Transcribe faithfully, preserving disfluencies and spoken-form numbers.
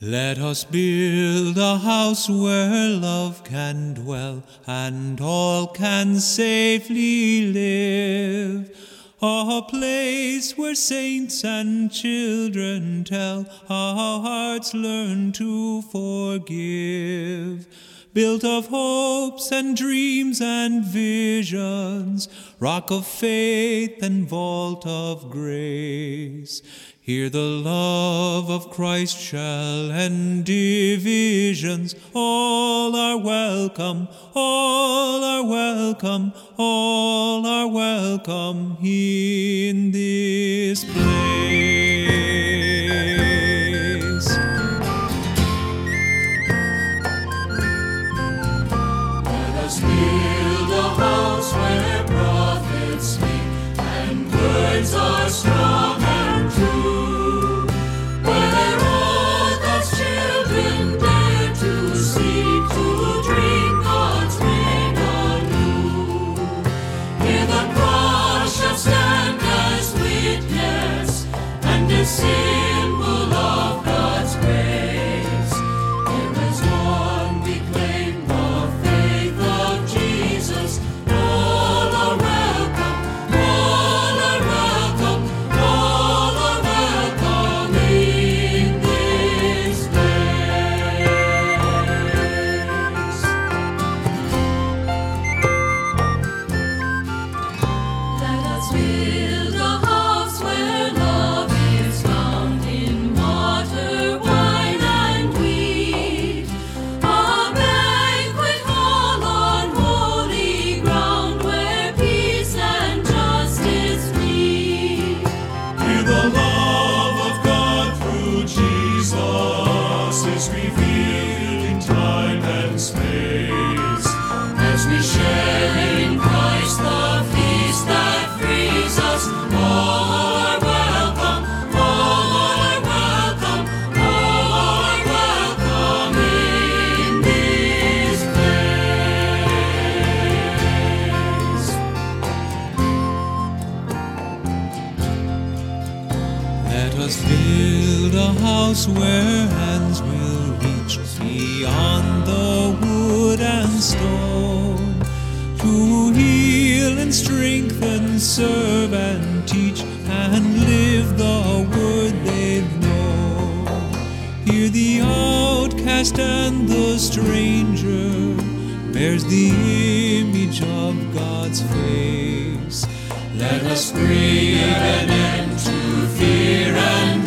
Let us build a house where love can dwell and all can safely live. A place where saints and children tell how hearts learn to forgive. Built of hopes and dreams and visions, rock of faith and vault of grace. Here the love of Christ shall end divisions. All are welcome, all are welcome, all are welcome in this place. Let us build a house where prophets speak and words are strong and true. Symbol of God's grace. Here is one we claim the faith of Jesus. All are welcome, all are welcome, all are welcome in this place. Let us build a house where love is revealed in time and space, as we share in Christ the feast that frees us. All are welcome, all are welcome, all are welcome in this place. Let us build a house where hands will reach beyond the wood and stone, to heal and strengthen, serve and teach, and live the word they know. Here the outcast and the stranger bears the image of God's face. Let us bring an end to fear and